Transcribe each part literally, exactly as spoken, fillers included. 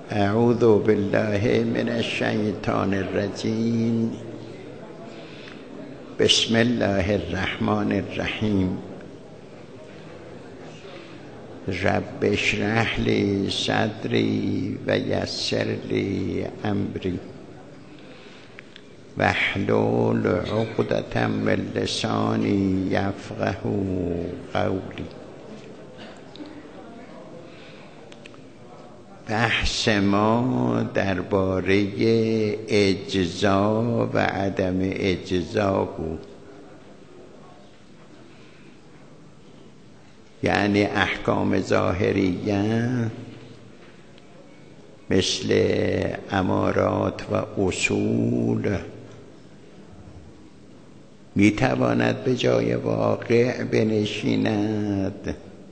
اعوذ بالله من الشیطان الرجیم. بسم الله الرحمن الرحیم. رب اشرح لی صدری و یسر لی امری واحلل عقدة من لسانی یفقه قولی. بحث ما درباره اجزا و عدم اجزا بود، یعنی احکام ظاهریه مثل امارات و اصول میتواند به جای واقع بنشیند،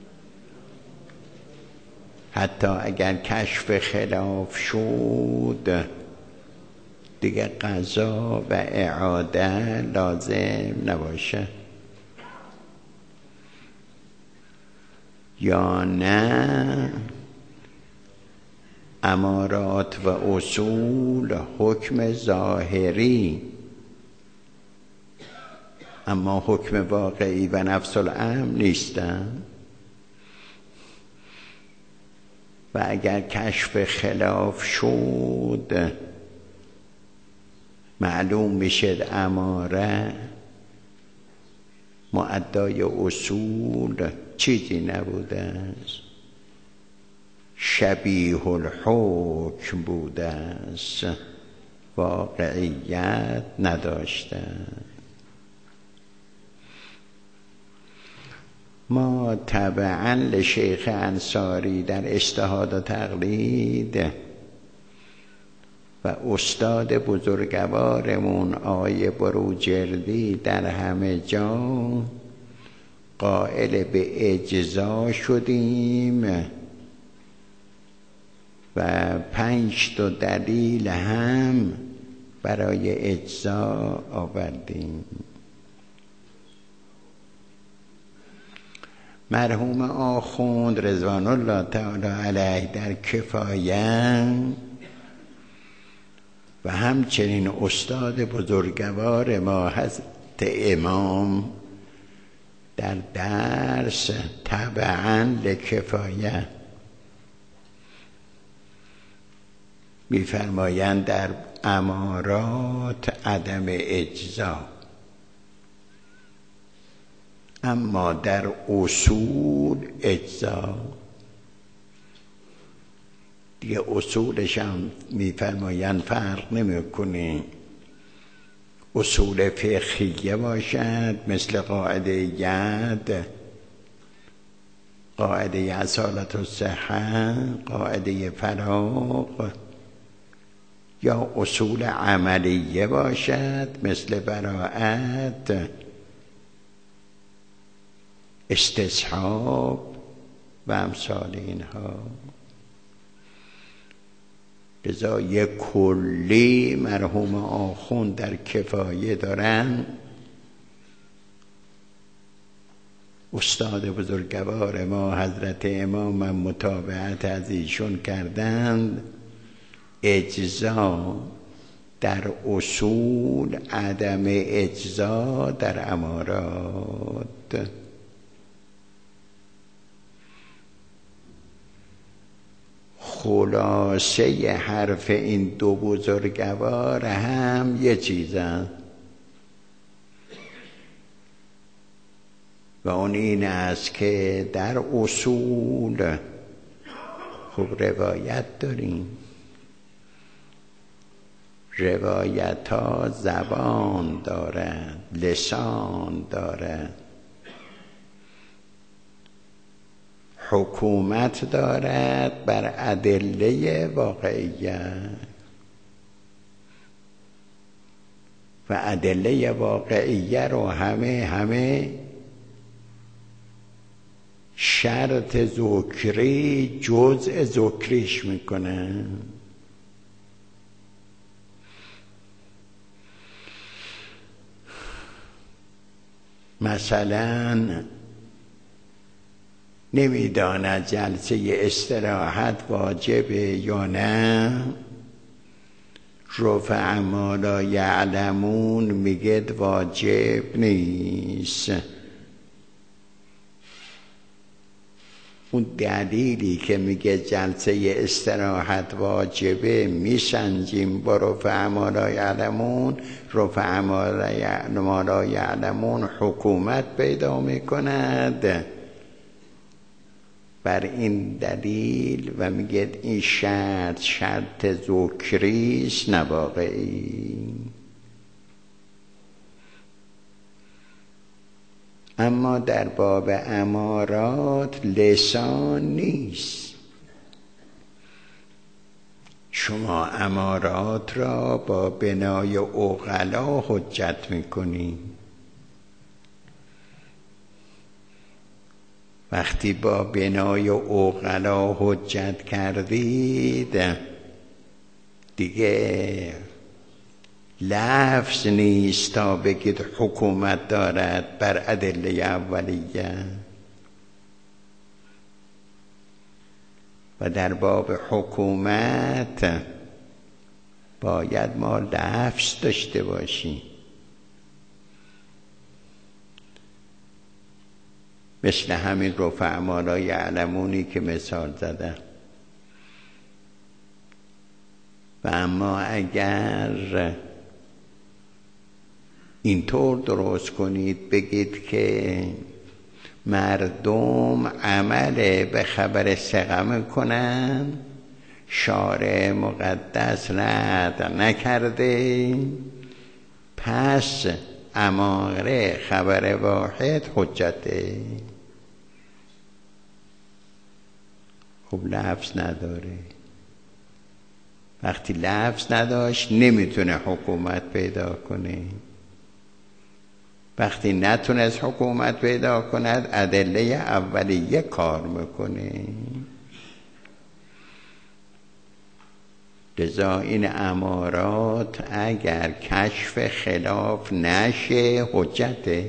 حتی اگر کشف خلاف شد دیگه قضا و اعاده لازم نباشه، یا نه امارات و اصول حکم ظاهری اما حکم واقعی و نفس الامر نیستن، و اگر کشف خلاف شد معلوم میشه اماره مؤدای اصول چیزی نبوده است، شبیه الحکم بوده است، واقعیت نداشته. ما تبعا لشیخ انصاری در اجتهاد و تقلید و استاد بزرگوارمون آقای بروجردی در همه جا قائل به اجزا شدیم و پنج تا دلیل هم برای اجزا آوردیم. مرحوم آخوند رضوان الله تعالی علیه در کفایه و همچنین استاد بزرگوار ما حضرت امام در درس تبعا لکفایه می‌فرمایند در امارات عدم اجزا، اما در اصول اجزا. دیگه اصولش هم میفرمایند فرق نمیکنه، اصول فقهیه باشد مثل قاعده ید، قاعده اصالت الصحه، قاعده فراغ، یا اصول عملیه باشد مثل براءت، استصحاب و امثال اینها. لذا یک کلی مرحوم آخوند در کفایه دارن، استاد بزرگوار ما حضرت امام متابعت از ایشون کردند. اجزا در اصول، عدم اجزا در امارات. خلاصه حرف این دو بزرگوار هم یه چیزن و اون این است که در اصول خب روایت داریم، روایت ها زبان دارند، لسان دارند، حکومت دارد بر ادله واقعیه و ادله واقعیه رو همه همه شرط ذکری جزء ذکریش میکنه. مثلا نمیداند جلسه استراحت واجبه یا نه؟ رفع ما لا یعلمون میگه واجب نیست. اون دلیلی که میگه جلسه استراحت واجبه میسنجیم با رفع ما لا یعلمون. رفع ما لا یعلمون حکومت پیدا میکند بر این دلیل و میگه این شرط شرط ذکریست نه واقعی. اما در باب امارات لسان نیست. شما امارات را با بنای عقلا حجت میکنید. وقتی با بنای عقلا حجت کردید دیگه لفظ نیست تا بگید حکومت دارد بر ادله اولیه. و در باب حکومت باید ما لفظ داشته باشیم. مثل همین رفع ما لا یعلمونی که مثال زدم. و اما اگر اینطور درست کنید بگید که مردم عمل به خبر ثقه میکنن، شارع مقدس رد نکرده، پس اماره خبر واحد حجته. خب لفظ نداره. وقتی لفظ نداشت نمیتونه حکومت پیدا کنه. وقتی نتونست حکومت پیدا کند ادله اولیه کار میکنه. لذا این امارات اگر کشف خلاف نشه حجته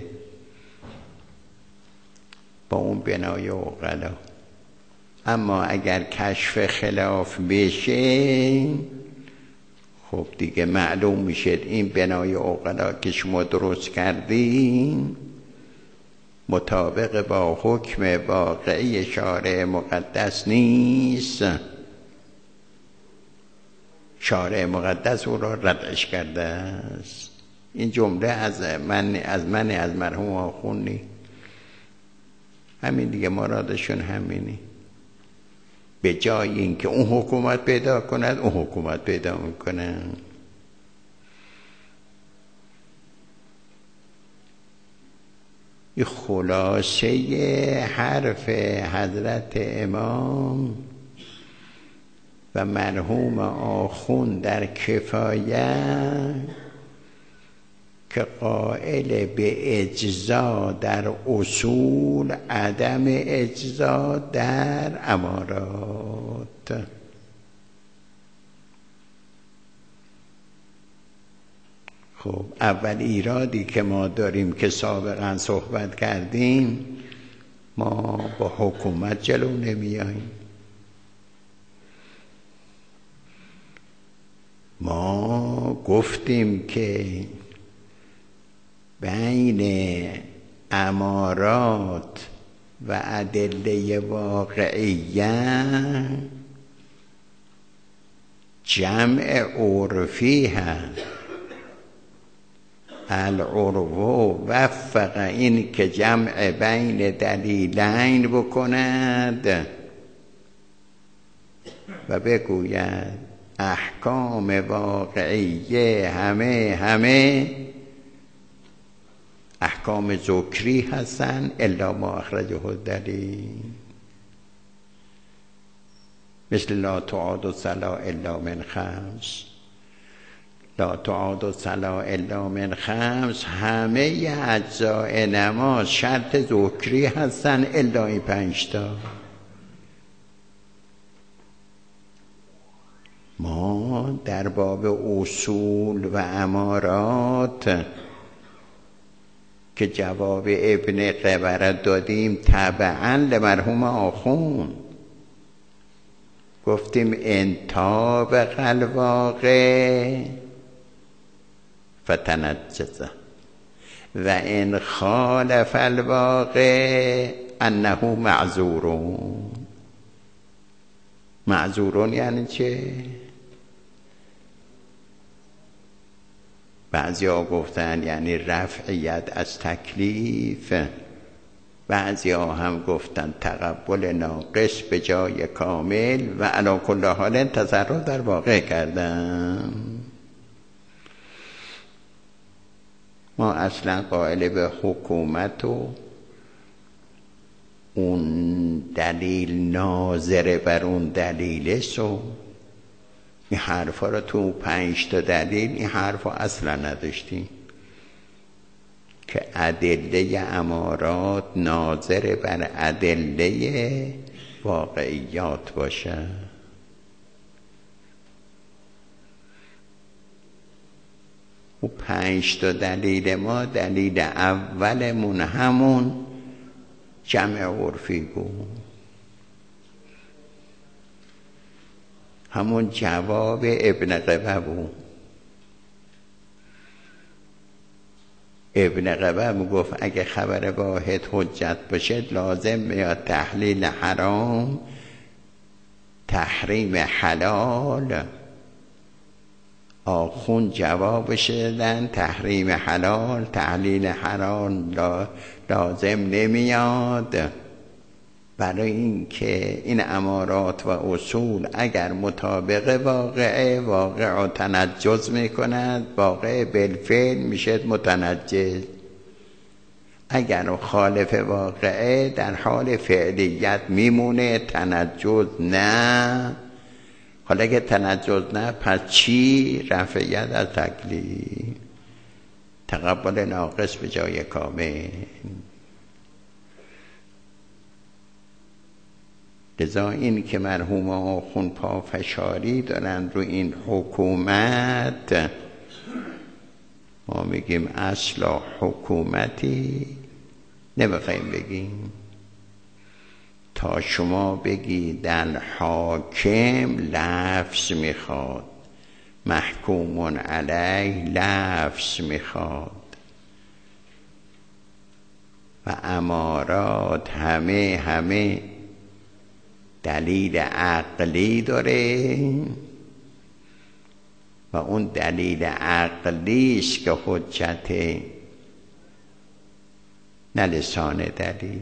با اون بنای عقلا. اما اگر کشف خلاف بشه خب دیگه معلوم میشه این بنای عقلا که شما درست کردین مطابق با حکم واقعی شارع مقدس نیست. شارع مقدس او را ردش کرده است. این جمله از من از من از مرحوم آخوندی. همین دیگه مرادشون همینی. به جای اینکه اون حکومت پیدا کند اون حکومت پیدا میکنه. این خلاصه حرف حضرت امام و مرحوم آخوند در کفایه که قائل به اجزا در اصول، عدم اجزا در امارات. خب اول ایرادی که ما داریم که سابقا صحبت کردیم، ما با حکومت جلو نمیاییم. ما گفتیم که بین امارات و ادله واقعیه جمع عرفی هست. العرو وفق این که جمع بین دلیلین بکند و بگوید احکام واقعیه همه همه احکام ذکری هستن الا ما اخرجه الدلیل. مثل لا تعاد الصلاة الا من خمس. لا تعاد الصلاة الا من خمس همه اجزاء نماز شرط ذکری هستن الا این پنج تا. ما در باب اصول و امارات که جواب ابن قبره دادیم تبعا لمرحوم آخوند، گفتیم انطابق الواقع فتنجزه و ان خالف الواقع انه معذورون. معذورون یعنی چه؟ بعضی ها گفتن یعنی رفعیت از تکلیف، بعضی ها هم گفتن تقبل ناقص به جای کامل و علی کل حال تصرف در واقع کردن. ما اصلا قائل به حکومت و اون دلیل ناظر بر اون دلیل سو این حرفا رو تو پنج تا دلیل این حرفا اصلا نداشتیم که ادله امارات ناظر بر ادله واقعیات باشه. و پنج تا دلیل ما دلیل اولمون همون جمع عرفی بود، همون جواب ابن قبه بود. ابن قبه میگفت اگه خبر واحد حجت باشه لازم میاد تحلیل حرام تحریم حلال. آخون جوابش دادن تحریم حلال تحلیل حرام لازم نمیاد، برای اینکه این امارات و اصول اگر مطابق واقعه واقع و تنجز میکند، واقع بالفعل میشه متنجز، اگر خالف واقعه در حال فعلیت میمونه تنجز نه. حالا که تنجز نه پس چی؟ رفعیت از تکلیف، تقبل ناقص به جای کامل. لذا این که مرحوم آخوند پافشاری دارن رو این حکومت، ما میگیم اصلا حکومتی نمیخوایم بگیم تا شما بگید در حاکم لفظ میخواد، محکومون علیه لفظ میخواد و امارات همه همه دلیل عقلی داره و اون دلیل عقلیش که حجت نه لسان دلیل.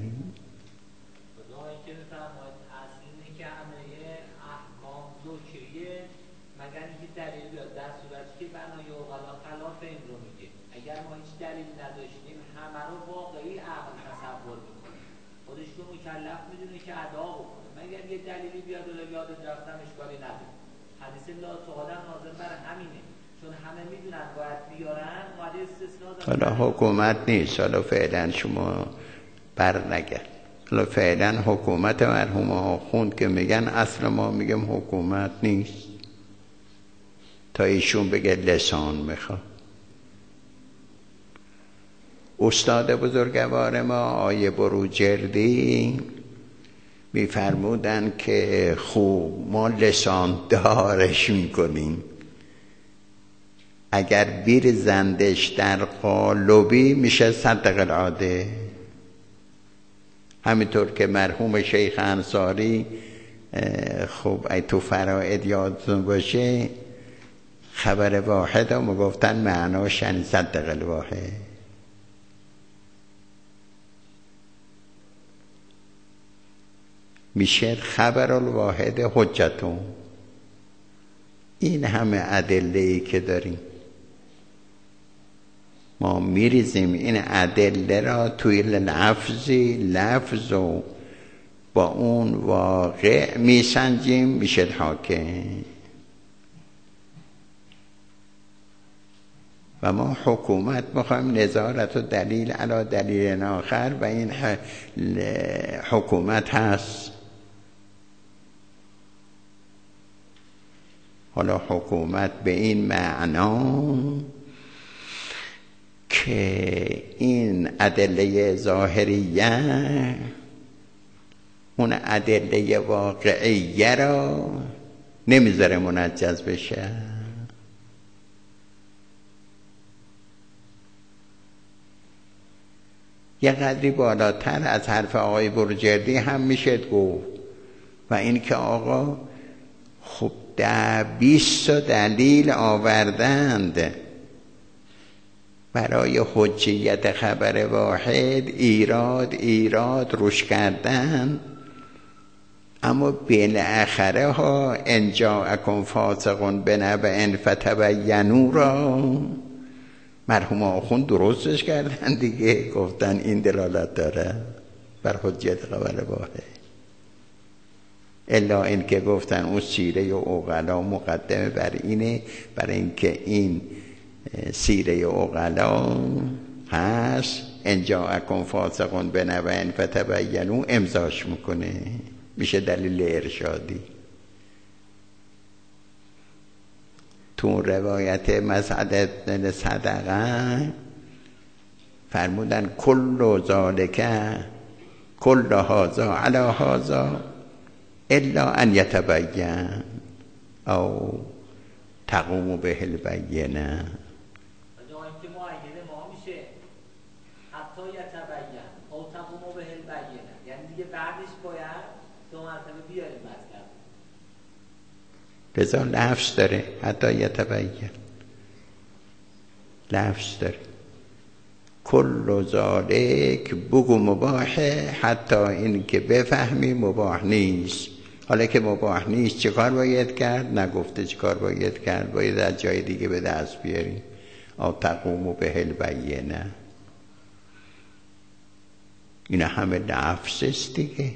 حالا حکومت نیست، حالا فعلا شما بر نگرد، حالا فعلا حکومت مرحوم آخوند که میگن اصلا ما میگم حکومت نیست تا ایشون بگه لسان میخواد. استاد بزرگوار ما آیه بروجردی میفرمودن که خوب ما لسان دارش میکنیم، اگر بیر زندش در قالبی میشه صدق العاده. همینطور که مرحوم شیخ انصاری خب ای تو فرائد یادتون باشه خبر واحد هم گفتن معناش یعنی صدق الواحد. میشه خبر الواحد حجتون. این همه ادله‌ای که داریم ما میریزیم این ادله را توی لفظی لفظ و با اون واقع میسنجیم میشه حاکم. و ما حکومت میخوایم نظارت و دلیل علی دلیل آخر و این حکومت هست. حالا حکومت به این معنا که این ادله ظاهریه اون ادله واقعیه را نمیذاره منجز بشه. یه قدری بالاتر از حرف آقای بروجردی هم میشه گفت و این که آقا خب ده بیست دلیل آوردند برای حجیت خبر واحد، ایراد ایراد روش کردن، اما بالاخره ها ان جاءکم فاسق بنبأ فتبینوا را مرحوم آخوند درستش کردن دیگه، گفتن این دلالت داره بر حجیت خبر واحد. الا این که گفتن اون سیره و عقلا مقدمه بر اینه، برای اینکه این سیره عقلا هست ان جاءکم فاسق بنبأ فتبینوا امضاش میکنه، میشه دلیل ارشادی. تو روایت مسعد بن صدقه فرمودن کل ذالک کل هذا علی هذا الا ان یتبین او تقوم به البینه. که معین ما میشه حتی یتبین او تقوم به البینه، یعنی دیگه بعدش باید دو مرتبه بیاریم مطلب. لذا لفظ داره حتی یتبین، لفظ داره کل ذالک بگو مباحه حتی این که بفهمی مباح نیست. حالا که مباح نیست چه کار باید کرد؟ نگفته چه کار باید کرد، باید از جای دیگه به دست بیاریم. او تقوم به البینه، اینا همه لفظ است دیگه.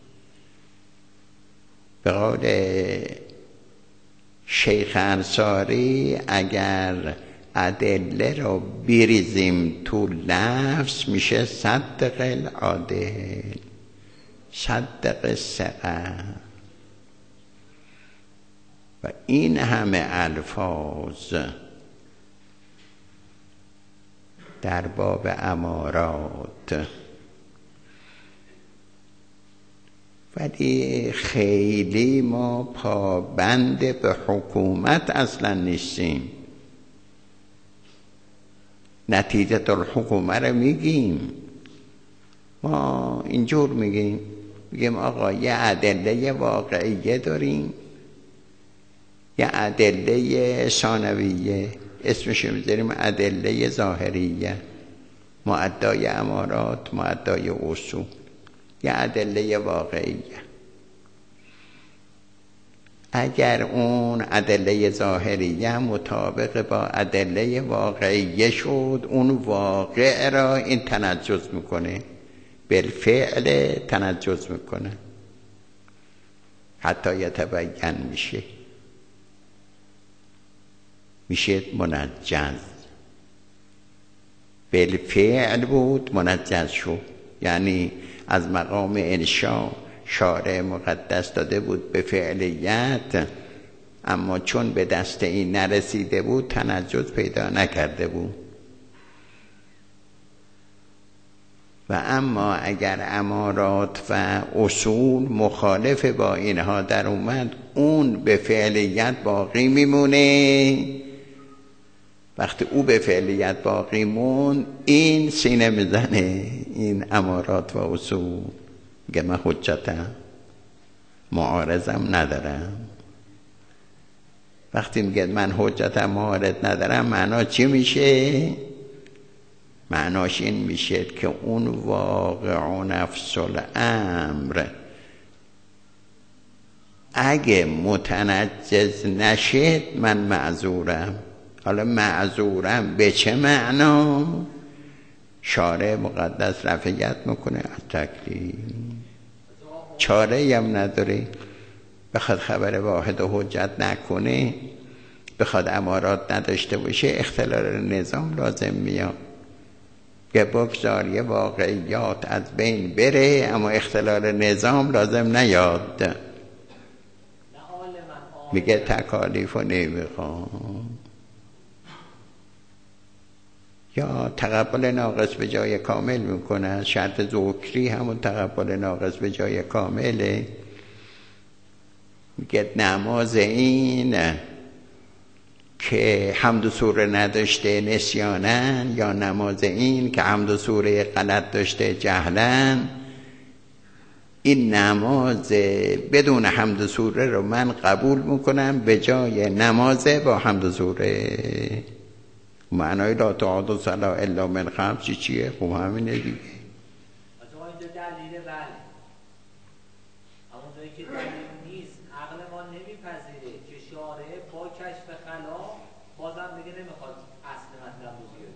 به قول شیخ انصاری اگر ادله رو بریزیم تو لفظ میشه صدق العادل، صدق ثقه. و این همه الفاظ در باب امارات، ولی خیلی ما پابند به حکومت اصلا نیستیم. نتیجه الحکومه رو میگیم، ما اینجور میگیم، میگیم آقا یه ادله واقعیه داریم، یه ادله ثانویه، اسمش میذاریم ادله ظاهریه، معدای امارات، معدای اصول، یه ادله واقعیه. اگر اون ادله ظاهریه مطابق با ادله واقعیه شد، اون واقع را این تنجز میکنه، بالفعل تنجز میکنه، حتی یتبین میشه، میشه منجز. بالفعل بود منجز شد، یعنی از مقام انشا شارع مقدس داده بود به فعلیت، اما چون به دست این نرسیده بود تنجز پیدا نکرده بود. و اما اگر امارات و اصول مخالف با اینها در اومد، اون به فعلیت باقی میمونه. وقتی او به فعلیت باقی مون، این سینه میزنه، این امارات و اصول، میگه من حجتم، معارضم ندارم. وقتی میگه من حجتم معارض ندارم، معنا چی میشه؟ معناش این میشه که اون واقع نفس الامر اگه متنجز نشد من معذورم. حالا معذورم به چه معنا؟ شارع مقدس رفعیت میکنه از تکلیف، چاره هم نداره. بخواد خبر واحد و حجت نکنه، بخواد امارات نداشته باشه، اختلال نظام لازم میاد که بگذار یه واقعیات از بین بره، اما اختلال نظام لازم نیاد. میگه تکالیف و نمیخوام. یا تقبل ناقص به جای کامل میکنن. شرط ذکری همون تقبل ناقص به جای کامله. میگه نماز این که حمد و سوره نداشته نسیانن، یا نماز این که حمد و سوره غلط داشته جهلن، این نماز بدون حمد و سوره رو من قبول میکنم به جای نماز با حمد و سوره. معنای لا تعاد صلا الا من خمس چیه؟ خب همینه دیگه. اما اینجا دلیله بله، اما جایی که دلیل نیست عقل ما نمیپذیره که شارع با کشف خلا بازم دیگه نمیخواد اصل مطلب رو بیاره.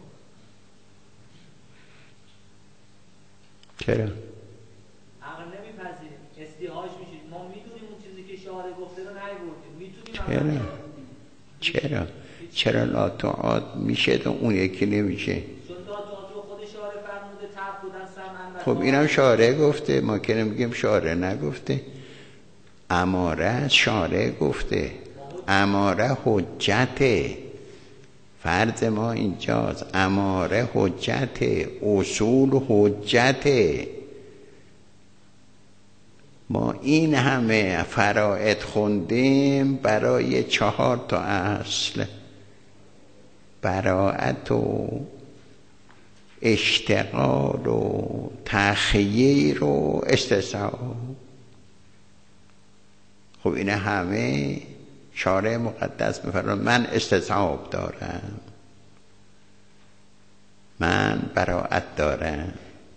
چرا؟ عقل نمیپذیره، استیحاج میشه. ما میدونیم اون چیزی که شارع گفته رو نیوردیم، میتونیم. چرا؟ چرا؟ چرا لا تعاد میشه تو اون یکی نمیشه؟ چون لا تعاد رو خود شارع فرموده تعبدن سمعن. خب اینم شارع گفته، ما که نمیگیم شارع نگفته. اماره شارع گفته، اماره حجته. فرض ما اینجاست اماره حجته، اصول حجته. ما این همه فرائض خوندیم برای چهار تا اصل: براءت و اشتغال و تخییر و استصحاب. خب این همه شارع مقدس میفرماید من استصحاب دارم، من براءت دارم.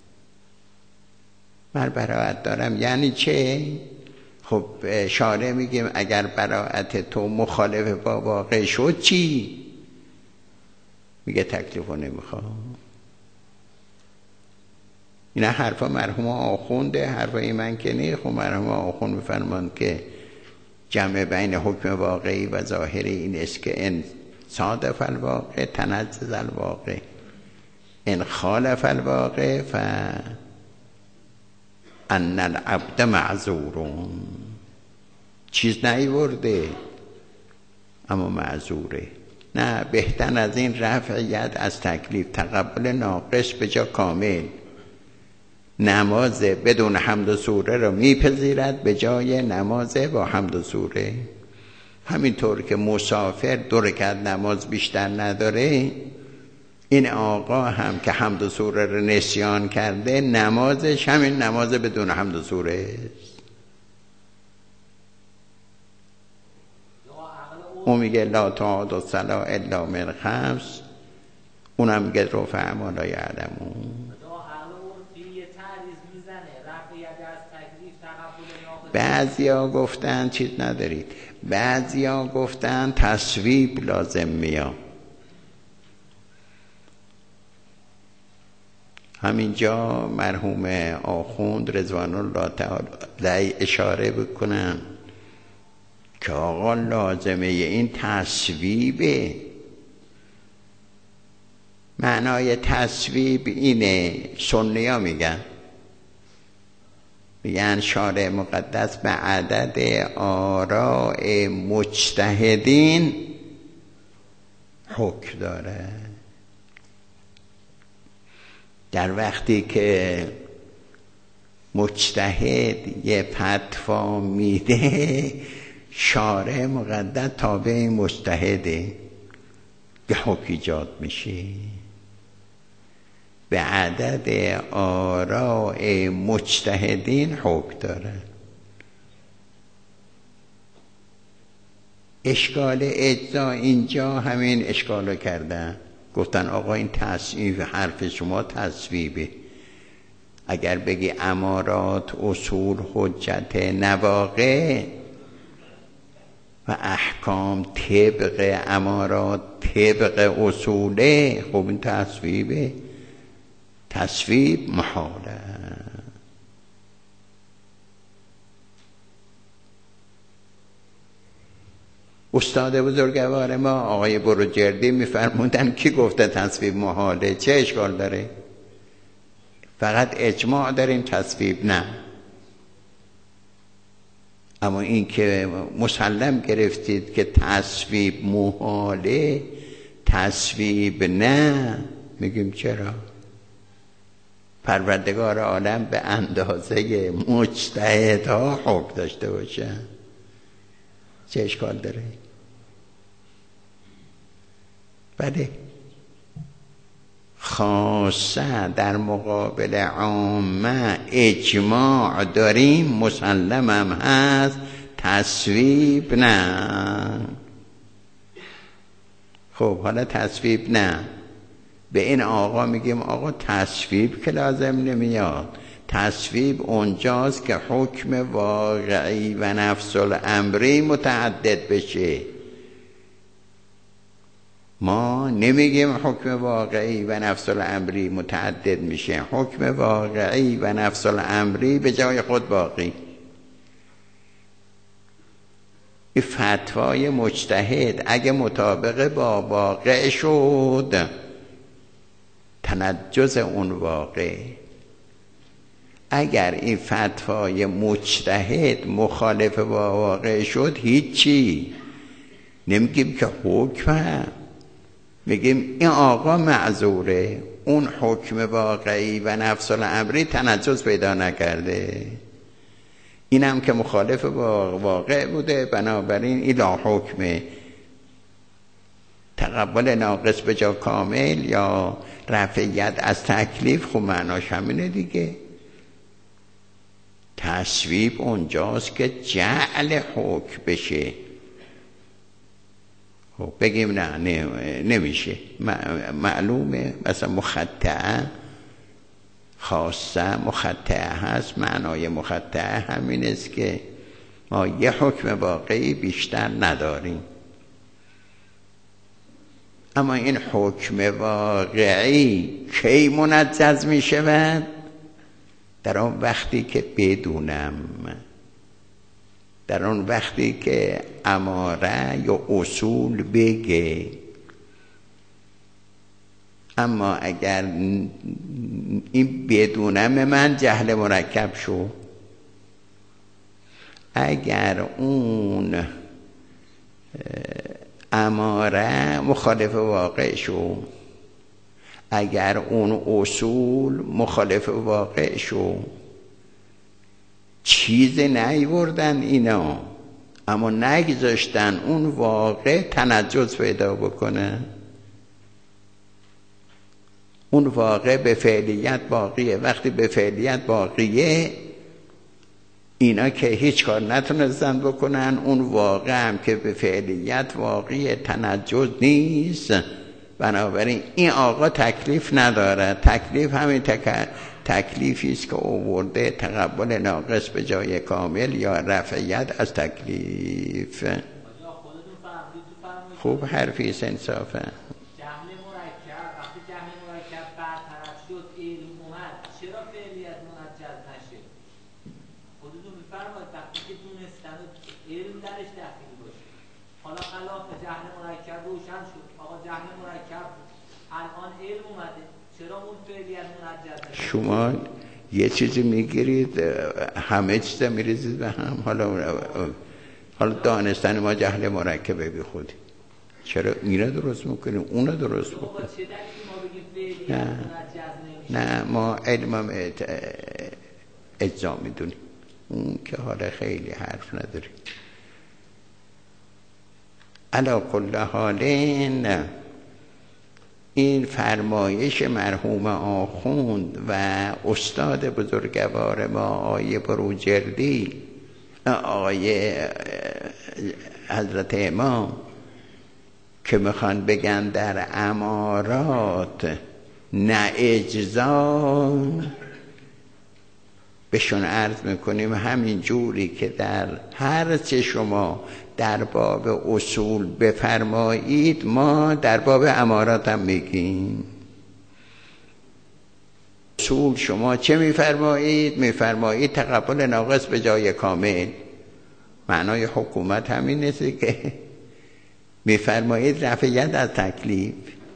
من براءت دارم یعنی چه؟ خب شارع میگیم اگر براءت تو مخالف با واقع شد چی؟ میگه تکلیفو نمیخوام. اینا حرفا مرحوم آخونده، حرفای من که نه. خب مرحوم آخوند میفرمان که جمع بین حکم واقعی و ظاهری این است که ان صادف الواقع تنزل الواقع، ان خالف الواقع ف ان العبد معذورون. چیز نیورده اما معذوره. نه بهتر از این رفعیت از تکلیف، تقبل ناقص به جا کامل. نماز بدون حمد و سوره رو میپذیرد به جای نماز با حمد و سوره. همینطور که مسافر دو رکعت نماز بیشتر نداره، این آقا هم که حمد و سوره رو نسیان کرده نمازش همین نماز بدون حمد و سوره است. اون میگه لا تعاد الصلا الا من خمس، اونم میگه رفع ما لا یعلمون. بعضیا گفتن چیز ندارید، بعضیا گفتن تصویب لازم میاد. همینجا مرحوم آخوند رضوان الله تعالی اشاره بکنن که آقا لازمه این تصویبه. معنای تصویب اینه، سنی ها میگن میگن شارع مقدس به عدد آراء مجتهدین حکم داره. در وقتی که مجتهد یه فتوا میده، شارع مقدس تابع مجتهده، یه حکم ایجاد میشه. به عدد آراء مجتهدین حکم داره. اشکال اجزا اینجا همین اشکالو کردن، گفتن آقا این تصویب، حرف شما تصویبه. اگر بگی امارات اصول حجت نواقع و احکام طبق امارات طبق اصوله، خب این تصویبه. تصویب محاله. استاد بزرگوار ما آقای بروجردی میفرمودن کی گفته تصویب محاله؟ چه اشکال داره؟ فقط اجماع داریم، تصویب نه. اما این که مسلم گرفتید که تصویب محاله، تصویب نه، میگیم چرا؟ پروردگار عالم به اندازه مجتهدها حکم داشته باشه، چه اشکال داره؟ بله، خاصه در مقابل عامه اجماع داریم، مسلم هم هست، تصویب نه. خب حالا تصویب نه، به این آقا میگیم آقا تصویب که لازم نمیاد. تصویب اونجاست که حکم واقعی و نفس الامری متعدد بشه. ما نمیگیم حکم واقعی و نفس الامری متعدد میشه، حکم واقعی و نفس الامری به جای خود باقی. این فتوای مجتهد اگه مطابق با واقع شد، تنجز اون واقع. اگر این فتوای مجتهد مخالف با واقع شد، هیچی نمیگیم که حکم، میگیم این آقا معذوره، اون حکم واقعی و نفس الامری تنجز پیدا نکرده، اینم که مخالف با واقع بوده، بنابراین این لا حکمه. تقبل ناقص به جا کامل یا رفعیت از تکلیف، خب معناش همینه دیگه. تصویب اونجاست که جعل حکم بشه. خب بگیم نه, نه نمیشه، معلومه. مثلا مخطئه خاصه مخطئه هست، معنای مخطئه همین است که ما یه حکم واقعی بیشتر نداریم. اما این حکم واقعی کی منجز می شود؟ در آن وقتی که بدونم، در آن وقتی که اماره یا اصول بگه. اما اگر این بدونم من جهل مرکب شو، اگر اون اماره مخالف واقع شو، اگر اون اصول مخالف واقع شو، چیز نیوردن اینا، اما نگذاشتن اون واقع تنجز پیدا بکنه. اون واقع به فعلیت باقیه. وقتی به فعلیت باقیه، اینا که هیچ کار نتونستن بکنن، اون واقع هم که به فعلیت واقعی تنجز نیست، بنابراین این آقا تکلیف نداره. تکلیف همین تک... تکلیفی است که آورده تقبل ناقص به جای کامل یا رفعیت از تکلیف. خوب حرفی است، انصافه. جهل مرکب، وقتی جهل مرکب برطرف شد، علم اومد، چرا فعلیت منجز نشه؟ خودتون بفرمایید وقتی که دونستن علم درش داخل باشه. حالا خلاف جهل مرکب روشن شد، آقا جهل مرکب الان علم اومده، چرا اون فعلیت منجز نشه؟ شما یه چیزی میگیرید همه چیز میریزید به هم. حالا حالا دانستن ما جهل مرکبه بی خودی، چرا اینو درست میکنیم اونو درست میکنیم؟ نه نه ما علمم اجزا میدونیم، اون که حالا خیلی حرف نداریم. علا کل حالین این فرمایش مرحوم آخوند و استاد بزرگوار ما آقای بروجردی، آقای حضرت امام، که میخوان بگن در امارات نه اجزا، بهشون عرض میکنیم همین جوری که در هر چه شما در باب اصول بفرمایید، ما در باب امارات هم میگیم. اصول شما چه میفرمایید؟ میفرمایید تقبل ناقص به جای کامل. معنای حکومت همین است که میفرمایید رفعیت از تکلیف.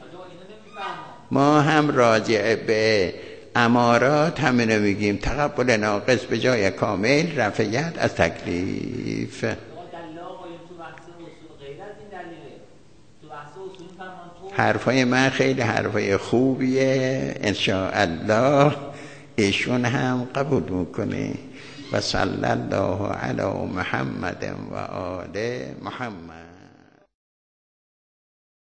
ما هم راجع به امارات همینو میگیم، تقبل ناقص به جای کامل، رفعیت از تکلیف. تو بحث اصول فرمان تو حرفای من خیلی حرفای خوبیه، انشاءالله ایشون هم قبول میکنه. و صلی الله علی محمد و آل محمد.